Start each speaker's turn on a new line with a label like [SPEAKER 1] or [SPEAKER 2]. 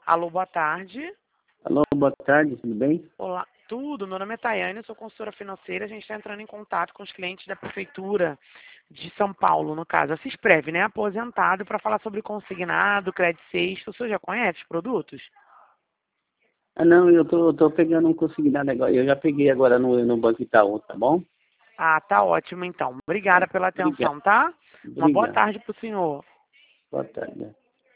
[SPEAKER 1] Alô, boa tarde.
[SPEAKER 2] Alô, boa tarde, tudo bem?
[SPEAKER 1] Olá, tudo. Meu nome é Tayane, eu sou consultora financeira. A gente está entrando em contato com os clientes da Prefeitura de São Paulo, no caso, a Cisprev, né? Aposentado, para falar sobre consignado, crédito sexto. O senhor já conhece os produtos?
[SPEAKER 2] Ah, não, eu tô pegando um consignado agora. Eu já peguei agora no Banco Itaú, tá bom?
[SPEAKER 1] Ah, tá ótimo, então.
[SPEAKER 2] Tá.
[SPEAKER 1] Obrigada pela
[SPEAKER 2] Obrigado.
[SPEAKER 1] atenção, tá? Uma boa
[SPEAKER 2] Obrigado.
[SPEAKER 1] tarde para o senhor.
[SPEAKER 2] Boa tarde.